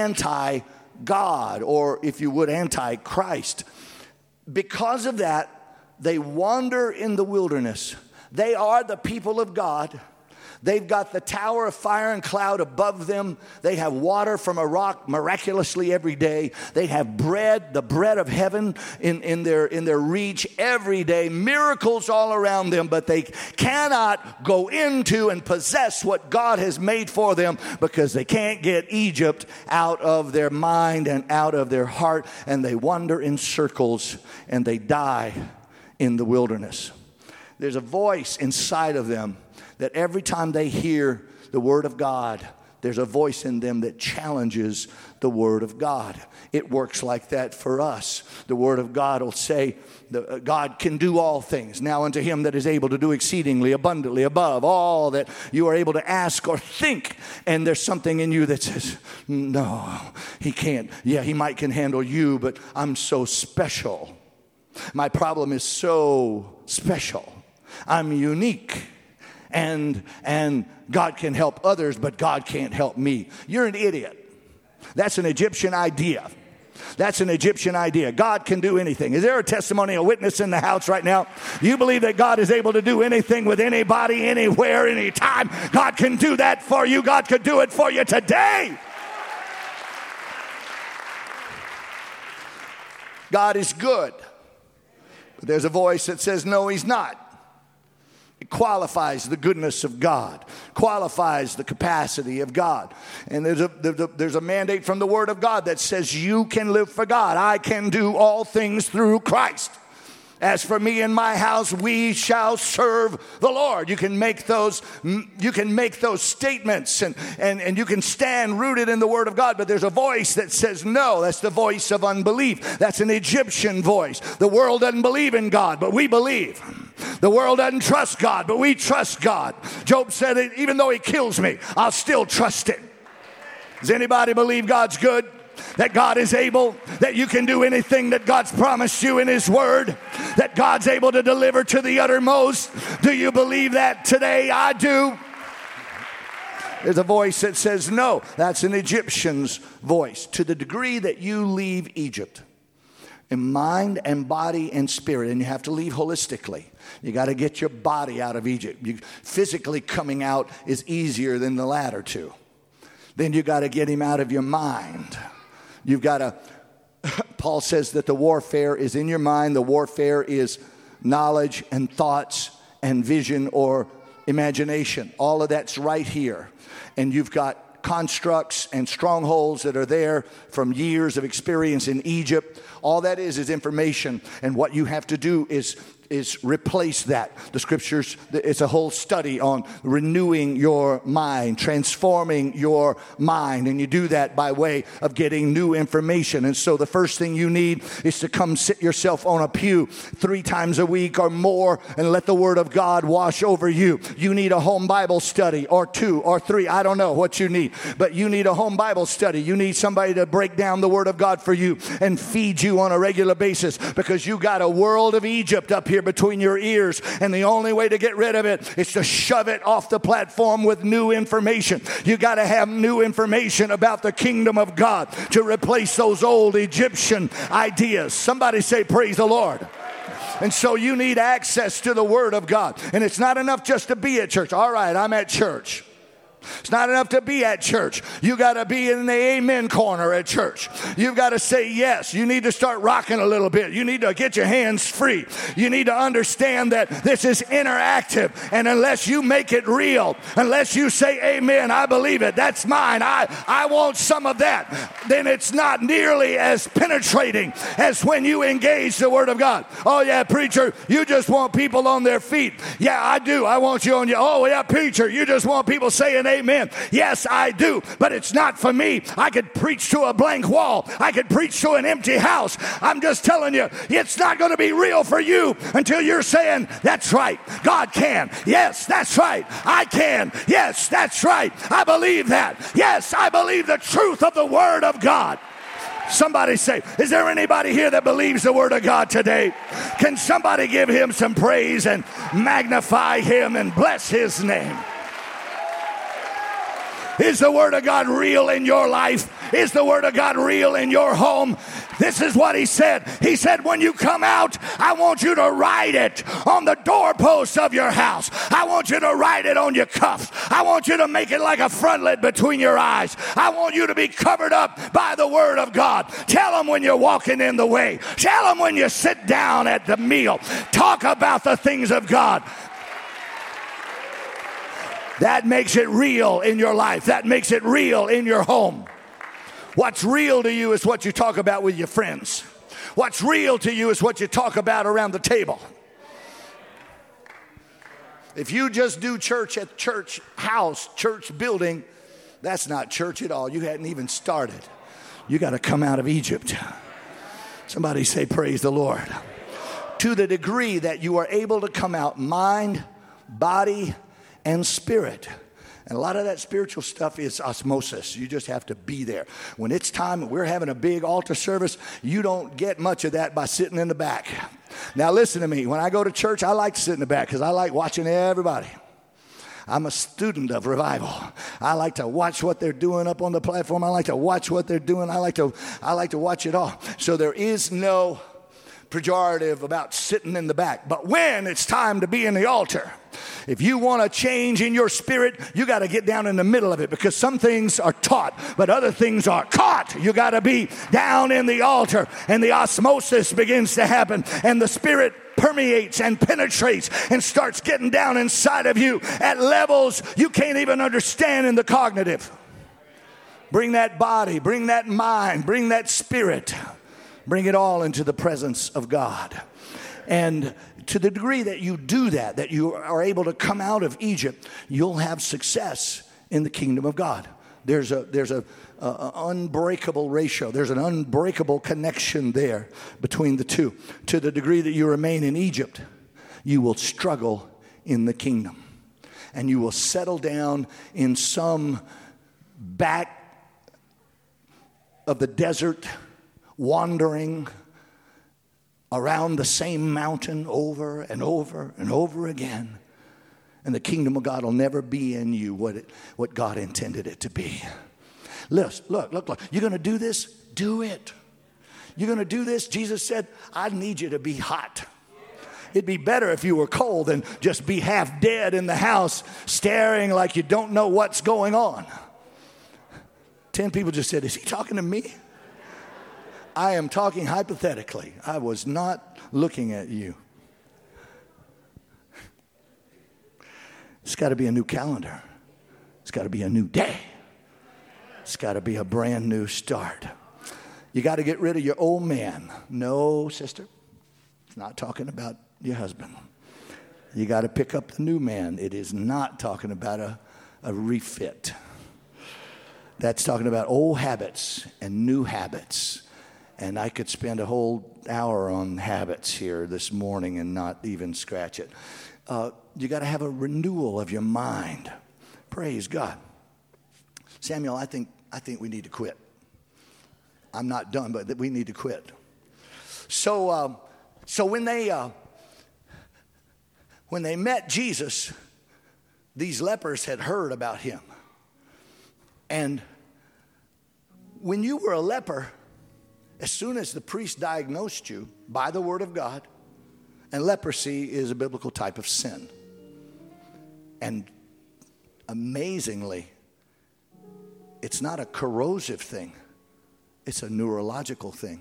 anti-God, or if you would, anti-Christ. Because of that, they wander in the wilderness. They are the people of God. They've got the tower of fire and cloud above them. They have water from a rock miraculously every day. They have bread, the bread of heaven in their reach every day. Miracles all around them, but they cannot go into and possess what God has made for them because they can't get Egypt out of their mind and out of their heart. And they wander in circles and they die in the wilderness. There's a voice inside of them that every time they hear the word of God, there's a voice in them that challenges the word of God. It works like that for us. The word of God will say, God can do all things. Now unto him that is able to do exceedingly abundantly above all that you are able to ask or think. And there's something in you that says, no, he can't. Yeah, he might can handle you, but I'm so special. My problem is so special. I'm unique, and God can help others, but God can't help me. You're an idiot. That's an Egyptian idea. That's an Egyptian idea. God can do anything. Is there a testimony, a witness in the house right now? You believe that God is able to do anything with anybody, anywhere, anytime? God can do that for you. God could do it for you today. God is good. But there's a voice that says, no, he's not. It qualifies the goodness of God, qualifies the capacity of God. And there's a mandate from the Word of God that says you can live for God. I can do all things through Christ. As for me and my house, we shall serve the Lord. You can make those statements and you can stand rooted in the Word of God, but there's a voice that says no. That's the voice of unbelief. That's an Egyptian voice. The world doesn't believe in God, but we believe. The world doesn't trust God, but we trust God. Job said, even though he kills me, I'll still trust him. Does anybody believe God's good? That God is able, that you can do anything that God's promised you in his word, that God's able to deliver to the uttermost? Do you believe that today? I do. There's a voice that says no. That's an Egyptian's voice. To the degree that you leave Egypt in mind and body and spirit, and you have to leave holistically. You got to get your body out of Egypt. Physically coming out is easier than the latter two. Then you got to get him out of your mind. You've got to Paul says that the warfare is in your mind. The warfare is knowledge and thoughts and vision or imagination. All of that's right here. And you've got constructs and strongholds that are there from years of experience in Egypt. All that is information. And what you have to do is replace that. The scriptures, it's a whole study on renewing your mind, transforming your mind. And you do that by way of getting new information. And so the first thing you need is to come sit yourself on a pew 3 times a week or more and let the Word of God wash over you. You need a home Bible study or 2 or 3. I don't know what you need, but you need a home Bible study. You need somebody to break down the Word of God for you and feed you on a regular basis, because you got a world of Egypt up here between your ears, and the only way to get rid of it is to shove it off the platform with new information. You got to have new information about the kingdom of God to replace those old Egyptian ideas. Somebody say, praise the Lord. And so you need access to the Word of God. And it's not enough just to be at church. All right, I'm at church. It's not enough to be at church. You got to be in the amen corner at church. You've got to say yes. You need to start rocking a little bit. You need to get your hands free. You need to understand that this is interactive. And unless you make it real, unless you say amen, I believe it, that's mine, I want some of that, then it's not nearly as penetrating as when you engage the Word of God. Oh yeah, preacher, you just want people on their feet. Yeah, I do. I want you on your, oh yeah, preacher, you just want people saying amen. Yes, I do, but it's not for me. I could preach to a blank wall. I could preach to an empty house. I'm just telling you, it's not going to be real for you until you're saying, that's right, God can. Yes, that's right, I can. Yes, that's right, I believe that. Yes, I believe the truth of the Word of God. Somebody say, is there anybody here that believes the Word of God today? Can somebody give Him some praise and magnify Him and bless His name? Is the Word of God real in your life? Is the Word of God real in your home? This is what He said. He said, when you come out, I want you to write it on the doorposts of your house. I want you to write it on your cuffs. I want you to make it like a frontlet between your eyes. I want you to be covered up by the Word of God. Tell them when you're walking in the way. Tell them when you sit down at the meal. Talk about the things of God. That makes it real in your life. That makes it real in your home. What's real to you is what you talk about with your friends. What's real to you is what you talk about around the table. If you just do church at church house, church building, that's not church at all. You hadn't even started. You got to come out of Egypt. Somebody say, praise the Lord. To the degree that you are able to come out mind, body, and spirit. And a lot of that spiritual stuff is osmosis. You just have to be there. When it's time, we're having a big altar service, you don't get much of that by sitting in the back. Now listen to me. When I go to church, I like to sit in the back because I like watching everybody. I'm a student of revival. I like to watch what they're doing up on the platform. I like to watch what they're doing. I like to watch it all. So there is no pejorative about sitting in the back. But when it's time to be in the altar, if you want a change in your spirit, you got to get down in the middle of it, because some things are taught, but other things are caught. You got to be down in the altar, and the osmosis begins to happen, and the Spirit permeates and penetrates and starts getting down inside of you at levels you can't even understand in the cognitive. Bring that body, bring that mind, bring that spirit. Bring it all into the presence of God. And to the degree that you do that, that you are able to come out of Egypt, you'll have success in the kingdom of God. There's a unbreakable ratio. There's an unbreakable connection there between the two. To the degree that you remain in Egypt, you will struggle in the kingdom. And you will settle down in some back of the desert, wandering around the same mountain over and over and over again. And the kingdom of God will never be in you what God intended it to be. Look. You're going to do this? Do it. You're going to do this? Jesus said, I need you to be hot. It'd be better if you were cold than just be half dead in the house, staring like you don't know what's going on. 10 people just said, is he talking to me? I am talking hypothetically. I was not looking at you. It's got to be a new calendar. It's got to be a new day. It's got to be a brand new start. You got to get rid of your old man. No, sister. It's not talking about your husband. You got to pick up the new man. It is not talking about a refit. That's talking about old habits and new habits. And I could spend a whole hour on habits here this morning and not even scratch it. You got to have a renewal of your mind. Praise God. Samuel, I think we need to quit. I'm not done, but we need to quit. So when they met Jesus, these lepers had heard about him. And when you were a leper, as soon as the priest diagnosed you by the word of God, and leprosy is a biblical type of sin. And amazingly, it's not a corrosive thing. It's a neurological thing.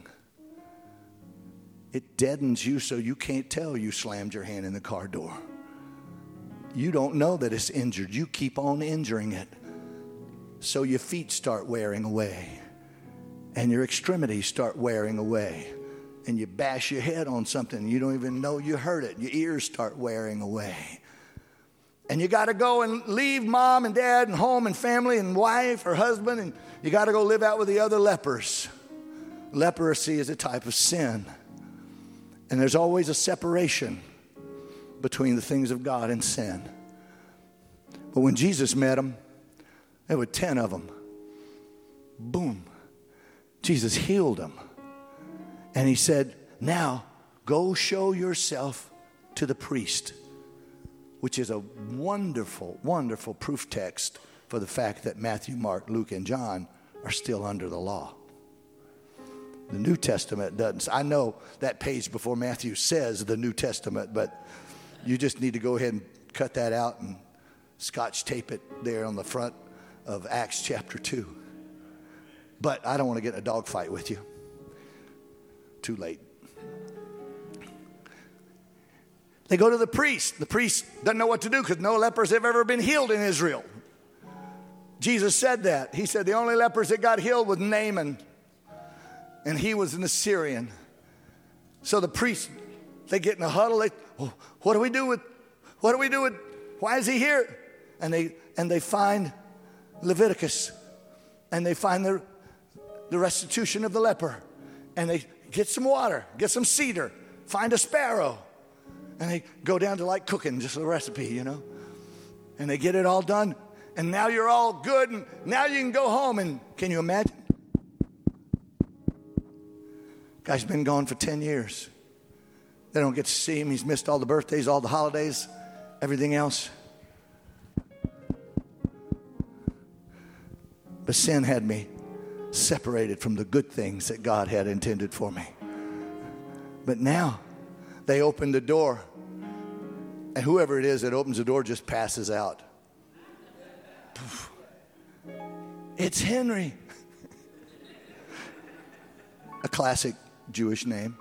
It deadens you so you can't tell you slammed your hand in the car door. You don't know that it's injured. You keep on injuring it. So your feet start wearing away. And your extremities start wearing away. And you bash your head on something. You don't even know you hurt it. Your ears start wearing away. And you got to go and leave mom and dad and home and family and wife or husband. And you got to go live out with the other lepers. Leprosy is a type of sin. And there's always a separation between the things of God and sin. But when Jesus met them, there were 10 of them. Boom. Jesus healed them. And he said, now go show yourself to the priest, which is a wonderful, wonderful proof text for the fact that Matthew, Mark, Luke, and John are still under the law. The New Testament doesn't. I know that page before Matthew says the New Testament, but you just need to go ahead and cut that out and scotch tape it there on the front of Acts chapter 2. But I don't want to get in a dogfight with you. Too late. They go to the priest. The priest doesn't know what to do because no lepers have ever been healed in Israel. Jesus said that. He said the only lepers that got healed was Naaman. And he was an Assyrian. So the priests, they get in a huddle. What do we do with, why is he here? And they find Leviticus. And they find the restitution of the leper. And they get some water, get some cedar, find a sparrow. And they go down to like cooking, just a recipe, you know. And they get it all done. And now you're all good. And now you can go home. And can you imagine? Guy's been gone for 10 years. They don't get to see him. He's missed all the birthdays, all the holidays, everything else. But sin had me separated from the good things that God had intended for me. But now they open the door, and whoever it is that opens the door just passes out. It's Henry. A classic Jewish name.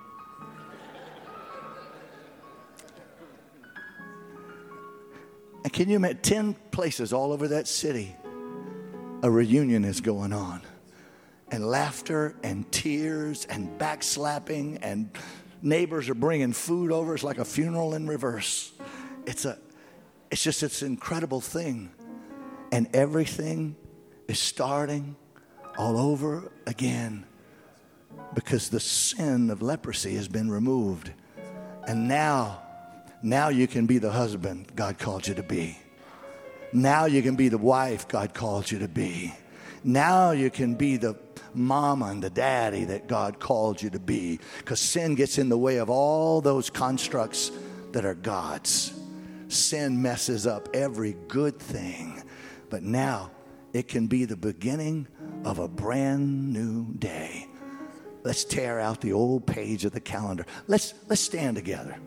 And can you imagine 10 places all over that city, a reunion is going on. And laughter and tears and backslapping and neighbors are bringing food over. It's like a funeral in reverse. It's just this incredible thing. And everything is starting all over again because the sin of leprosy has been removed. And now you can be the husband God called you to be. Now you can be the wife God called you to be. Now you can be the mama and the daddy that God called you to be, because sin gets in the way of all those constructs that are God's. Sin messes up every good thing, but now it can be the beginning of a brand new day. Let's tear out the old page of the calendar. Let's stand together.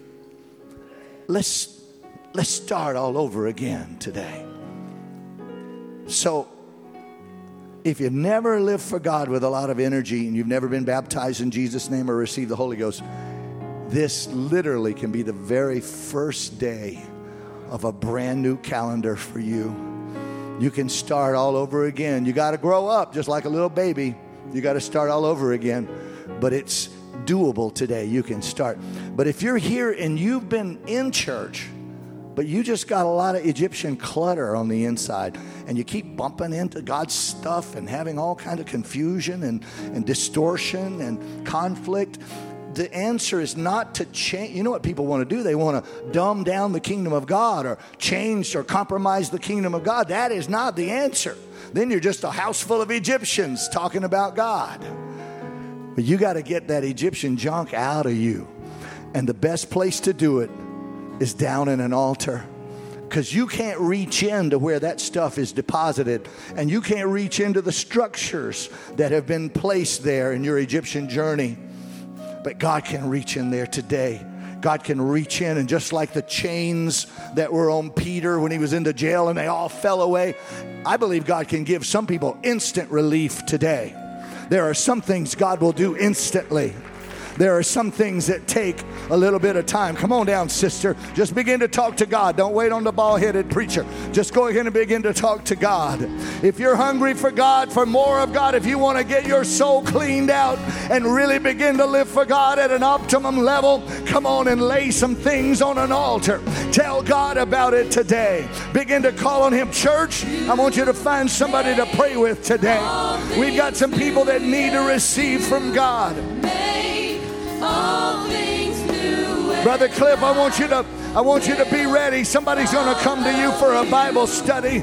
Let's start all over again today. So If you've never lived for God with a lot of energy and you've never been baptized in Jesus' name or received the Holy Ghost, this literally can be the very first day of a brand new calendar for you. You can start all over again. You got to grow up just like a little baby. You got to start all over again. But it's doable today. You can start. But if you're here and you've been in church, but you just got a lot of Egyptian clutter on the inside, and you keep bumping into God's stuff and having all kind of confusion and distortion and conflict, the answer is not to change. You know what people want to do? They want to dumb down the kingdom of God or change or compromise the kingdom of God. That is not the answer. Then you're just a house full of Egyptians talking about God. But you got to get that Egyptian junk out of you. And the best place to do it is down in an altar, because you can't reach into where that stuff is deposited, and you can't reach into the structures that have been placed there in your Egyptian journey. But God can reach in there today. God can reach in, and just like the chains that were on Peter when he was in the jail and they all fell away, I believe God can give some people instant relief today. There are some things God will do instantly. There are some things that take a little bit of time. Come on down, sister. Just begin to talk to God. Don't wait on the bald-headed preacher. Just go ahead and begin to talk to God. If you're hungry for God, for more of God, if you want to get your soul cleaned out and really begin to live for God at an optimum level, come on and lay some things on an altar. Tell God about it today. Begin to call on Him. Church, I want you to find somebody to pray with today. We've got some people that need to receive from God. Brother Cliff, I want you to be ready. Somebody's going to come to you for a Bible study.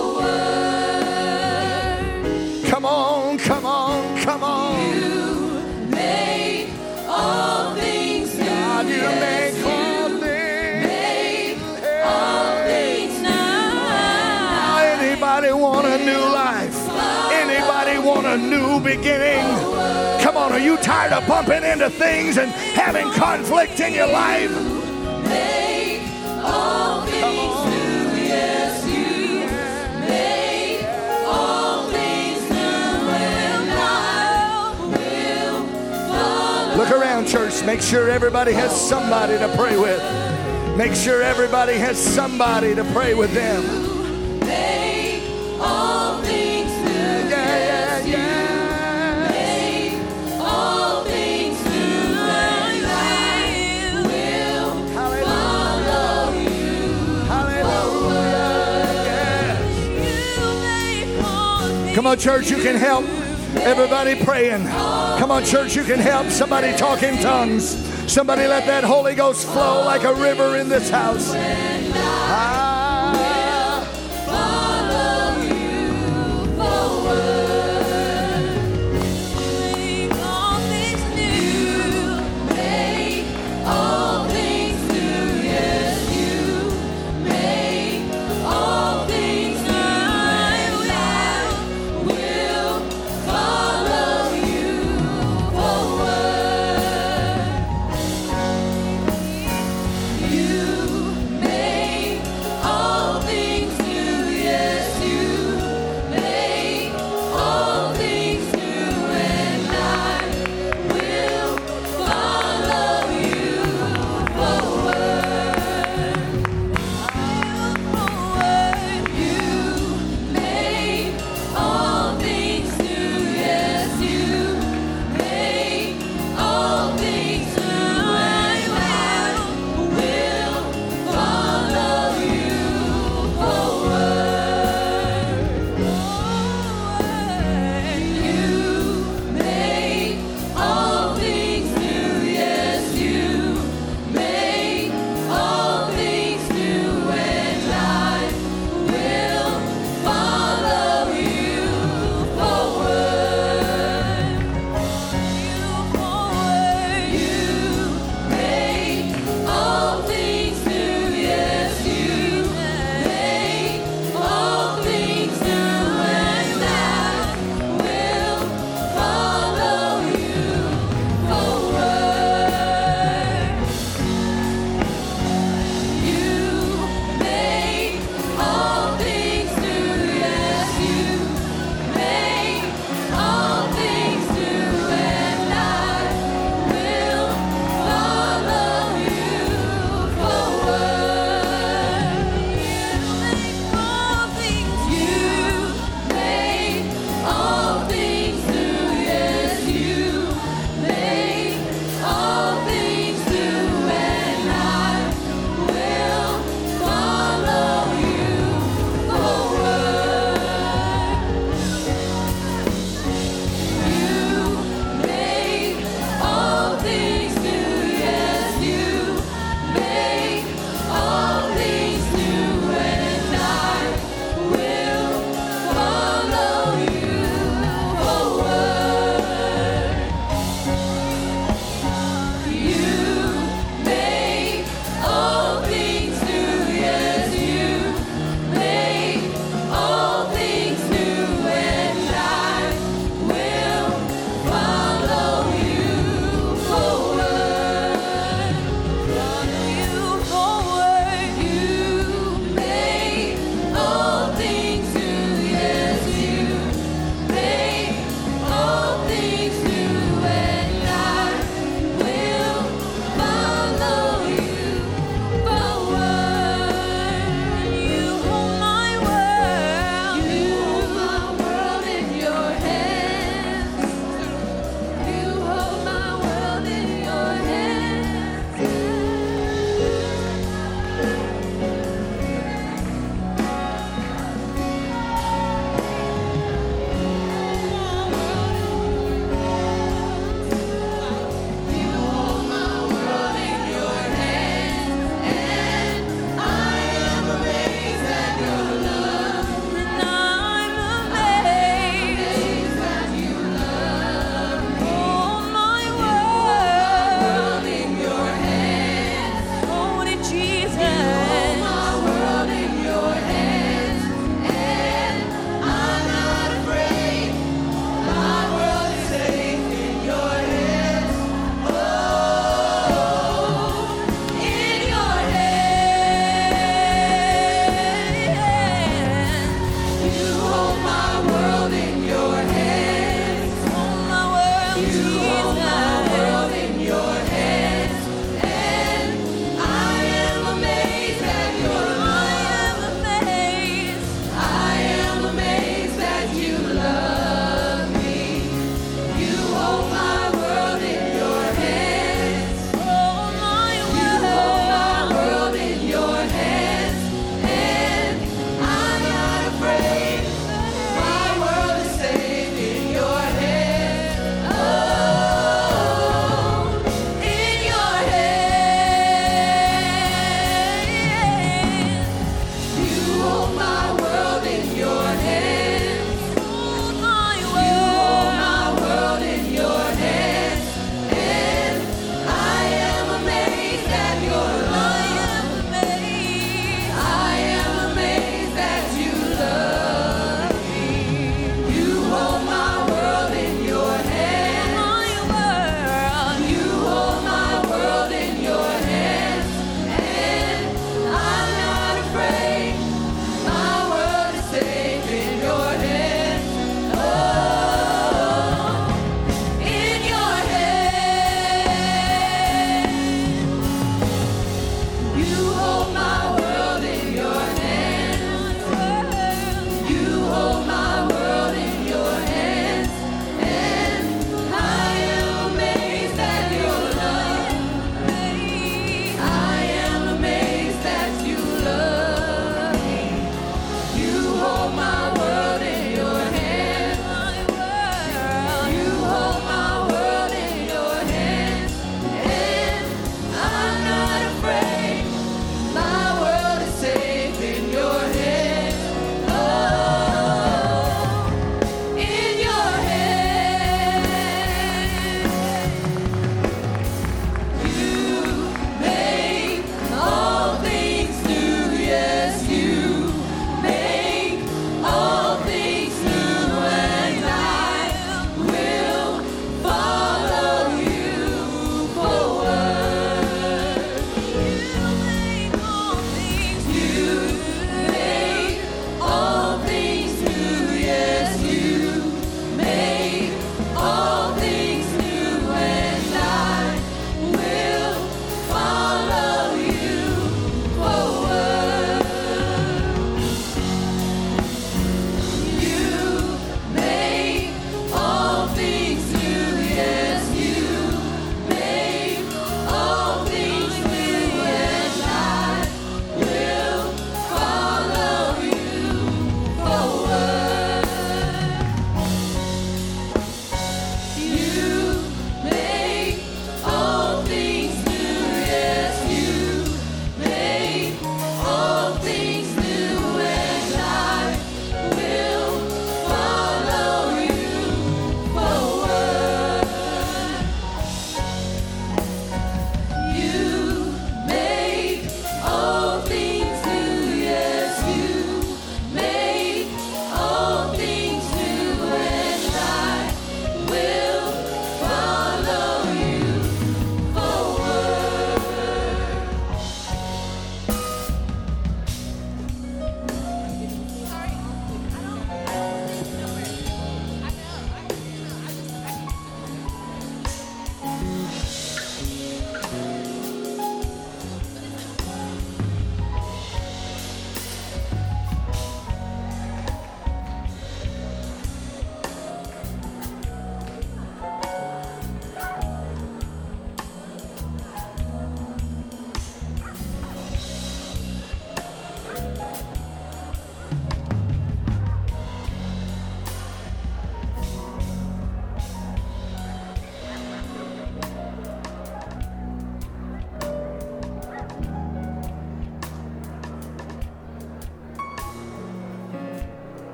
Come on, come on, come on. You make all things new. God, you make all things now. Anybody want a new life? Anybody want a new beginning? Come on, are you tired of bumping into things and having conflict in your life? Make all things new, yes, you make all things new, and I will follow. Look around, church. Make sure everybody has somebody to pray with. Make sure everybody has somebody to pray with them. Make all things new, yes, you. Come on, church, you can help. Everybody praying. Come on, church, you can help. Somebody talk in tongues. Somebody let that Holy Ghost flow like a river in this house.